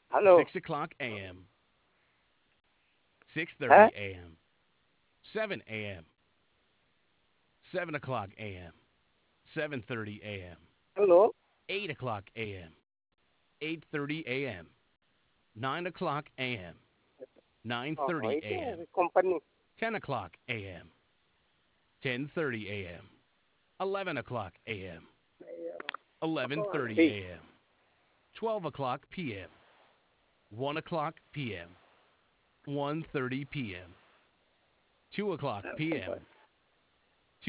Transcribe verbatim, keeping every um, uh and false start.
Hello. six o'clock a m, Huh? six thirty a m, seven a m, seven o'clock a m, seven thirty a m, Hello. eight o'clock a m, eight thirty a m, nine o'clock a m, Oh, nine thirty itu a m, company. ten o'clock a m, ten thirty a m, eleven o'clock a m, eleven thirty Hey. a m, twelve o'clock p m, one o'clock p m, one thirty p m, two o'clock p m,